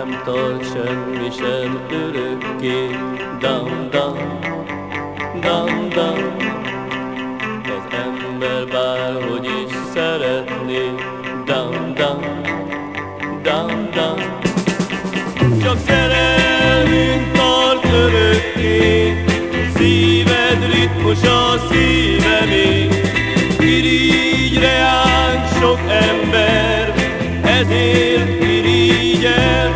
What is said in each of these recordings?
nem tart semmi sem örökké. Dam, dam, dam, dam. Az ember bárhogy is szeretné. Dam, dam, dam, dam. Csak szerelmünk tart örökké, szíved ritmus a szívemé. Irigyre áll sok ember, ezért irigyel.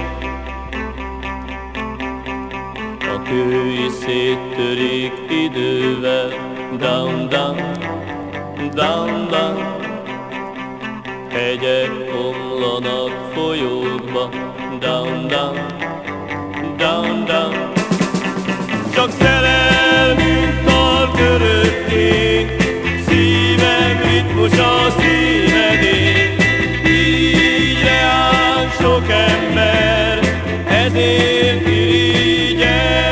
A kő is széttörik idővel. Dam, dam, dam, dam. Hegyek omlanak folyókba. Dam, dam, dam, dam. Csak szerelmünk tart örökké, szívem ritmus a szívedé. Irigyre áll sok ember, ezért irigyel.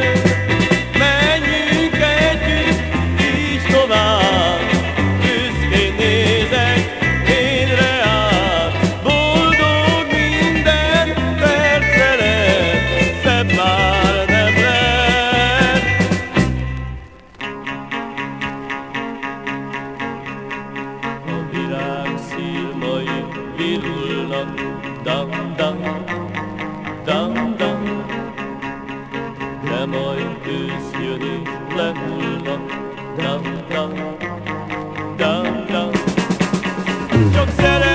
Menjünk együtt, így tovább, büszkén nézek én reád. Boldog minden percelet, szebb már nem lehet. A virág szirmai virulnak. Dam, dam, dam, dam. De majd ősz jön és lehullnak. Dam, dam, dam, dam. Csak